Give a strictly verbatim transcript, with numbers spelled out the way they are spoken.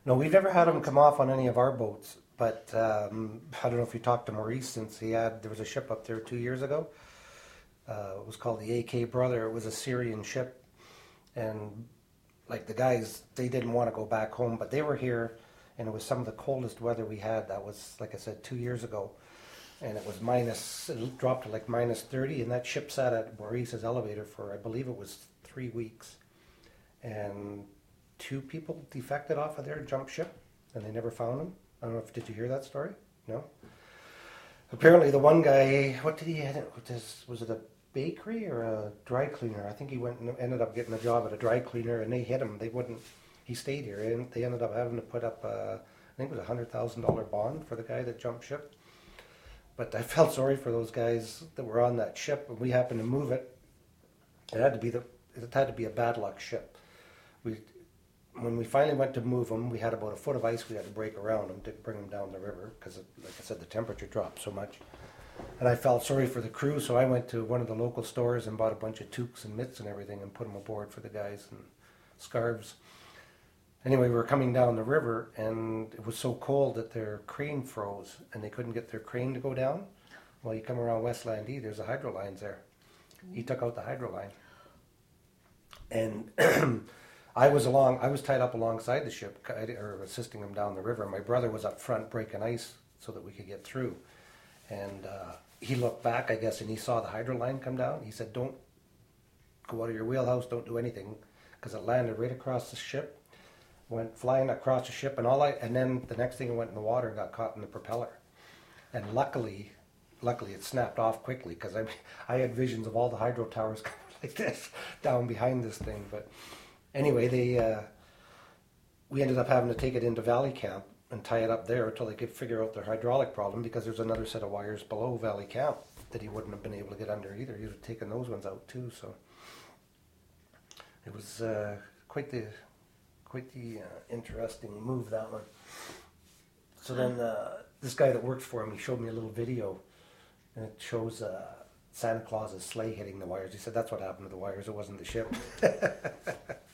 No, we've never had him come off on any of our boats, but um, I don't know if you talked to Maurice since he had, there was a ship up there two years ago. Uh, it was called the A K Brother. It was a Syrian ship. And like the guys, they didn't want to go back home, but they were here and it was some of the coldest weather we had. That was, like I said, two years ago. And it was minus, it dropped to like minus thirty, and that ship sat at Maurice's elevator for, I believe it was three weeks. And two people defected off of their jump ship, and they never found them. I don't know if, did you hear that story? No? Apparently the one guy, what did he, what this, was it a bakery or a dry cleaner? I think he went and ended up getting a job at a dry cleaner, and they hit him. They wouldn't, he stayed here, and they ended up having to put up, a, I think it was a one hundred thousand dollars bond for the guy that jumped ship. But I felt sorry for those guys that were on that ship, and we happened to move it. It had to be the, it had to be a bad luck ship. We, when we finally went to move them, we had about a foot of ice we had to break around them to bring them down the river because, like I said, the temperature dropped so much. And I felt sorry for the crew, so I went to one of the local stores and bought a bunch of toques and mitts and everything and put them aboard for the guys and scarves. Anyway, we were coming down the river, and it was so cold that their crane froze, and they couldn't get their crane to go down. Well, you come around Westland E, there's the hydro lines there. He took out the hydro line. And I was along, I was tied up alongside the ship, or assisting them down the river. My brother was up front breaking ice so that we could get through. And uh, he looked back, I guess, and he saw the hydro line come down. He said, don't go out of your wheelhouse, don't do anything, because it landed right across the ship. Went flying across the ship, and all I, and then the next thing it went in the water and got caught in the propeller. And luckily, luckily it snapped off quickly, because I, I had visions of all the hydro towers coming like this down behind this thing. But anyway, they, uh, we ended up having to take it into Valley Camp and tie it up there until they could figure out their hydraulic problem, because there's another set of wires below Valley Camp that he wouldn't have been able to get under either. He would have taken those ones out too. So it was uh, quite the. Quite the uh, interesting move, that one. So then uh, this guy that works for him, he showed me a little video, and it shows uh, Santa Claus's sleigh hitting the wires. He said that's what happened to the wires, it wasn't the ship.